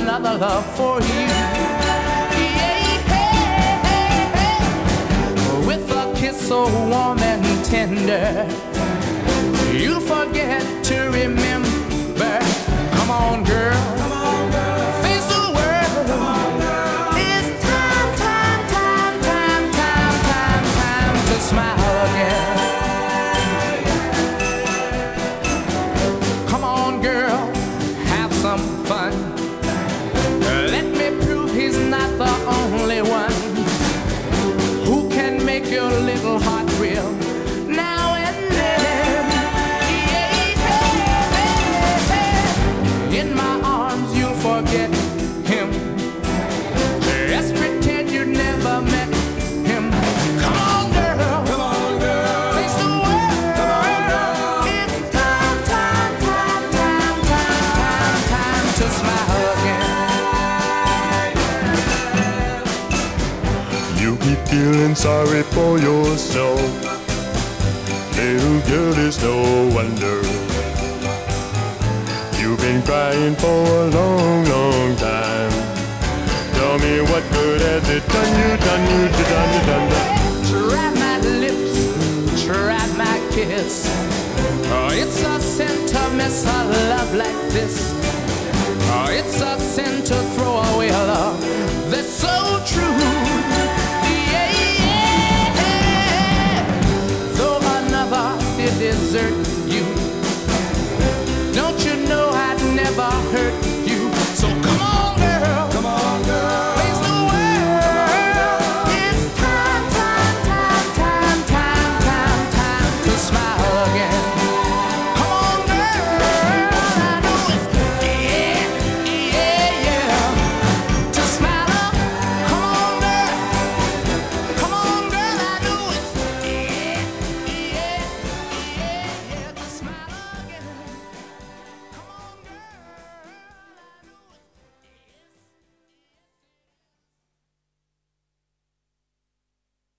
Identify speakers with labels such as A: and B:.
A: another love for you. With a kiss so warm and tender, you'll forget to remember. Come on, girl. Face the world. It's time to smile again. Come on, girl, have some fun. Let me prove he's not the only one who can make your little heart thrill now and then. In my arms you'll forget him. Just pretend you never met him. Come on, girl. Come on, girl. Face the world. Come on, girl. It's time to smile again.
B: You keep feeling sorry for yourself. Little girl, it's no wonder. You've been crying for a long, long time. Tell me what good has it done you, done you, done you, done you.
A: Try my lips, try my kiss. Oh, it's a sin to miss a love like this. Oh, it's a sin to throw away a love that's so true. Yeah. Though another did desert you,